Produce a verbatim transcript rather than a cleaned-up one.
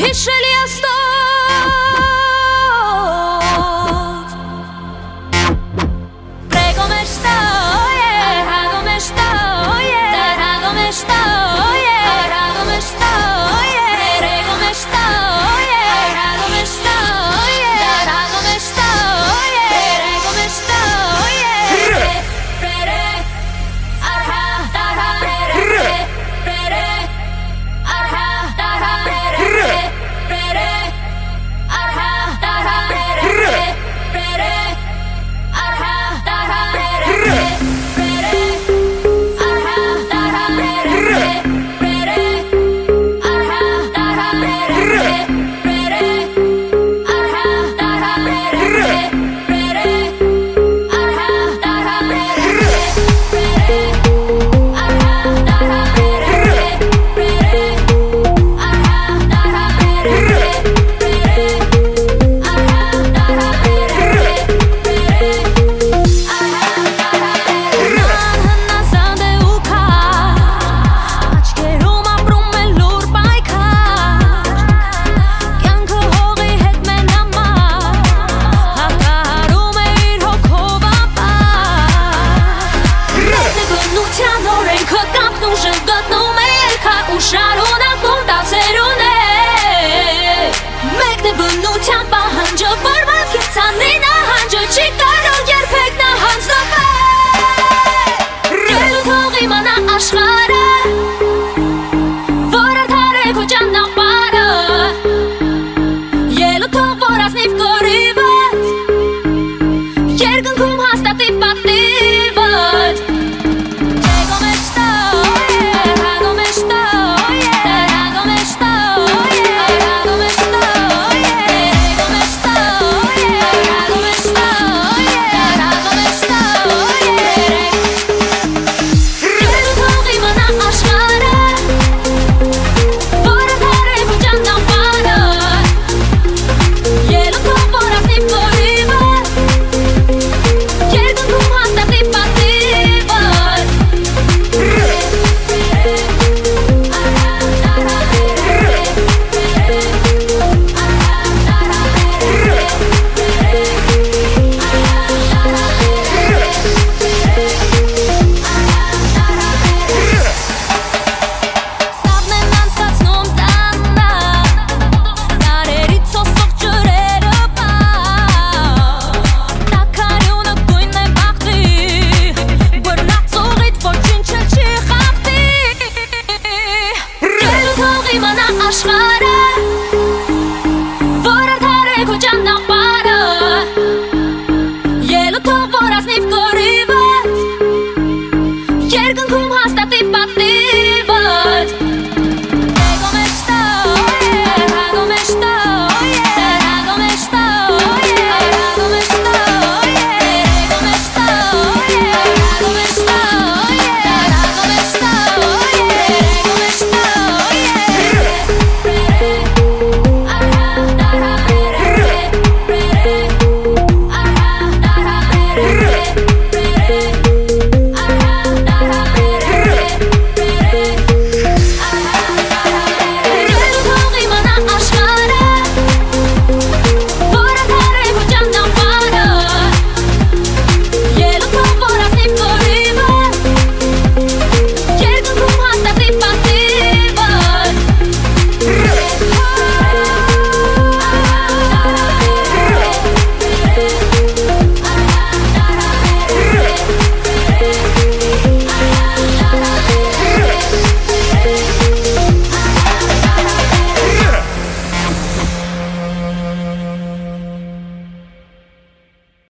հիշելի աստոտ Prego me estoy, arrado me estoy, arrado me estoy, arrado me estoy, prego me estoy, arrado me estoy, arrado me estoy, prego me estoy, prere, arra, arra, prere, prere, arra, arra, prere, prere, arra, arra, prere, prere, arra, arra, prere, prere, arra, arra, prere, prere, arra, arra, prere, prere, arra, arra, prere, prere, arra, arra, prere, prere, arra, arra, prere, prere, arra, arra, prere, prere, arra, arra, prere, prere, Հնազանդ է ու քար Աչքերում ապրում է լուր պայքար Կյանքը հողի հետ մեն համար Հաղթահարում է իր հոգով ապար Մեկն է բնության օրենքը կապնում ժգտնում է ելքը ու շարունակում տասերուն է Մեկն է բնության պահանջը որ ոտքից անի նահանջը չի կարող երբեք նա հանձնվել Գելու թող իմանա աշխարհը որ արդար է քո ճանապարհը Ելու թող որ ազնիվ կռիվը Երկնքում հաստատի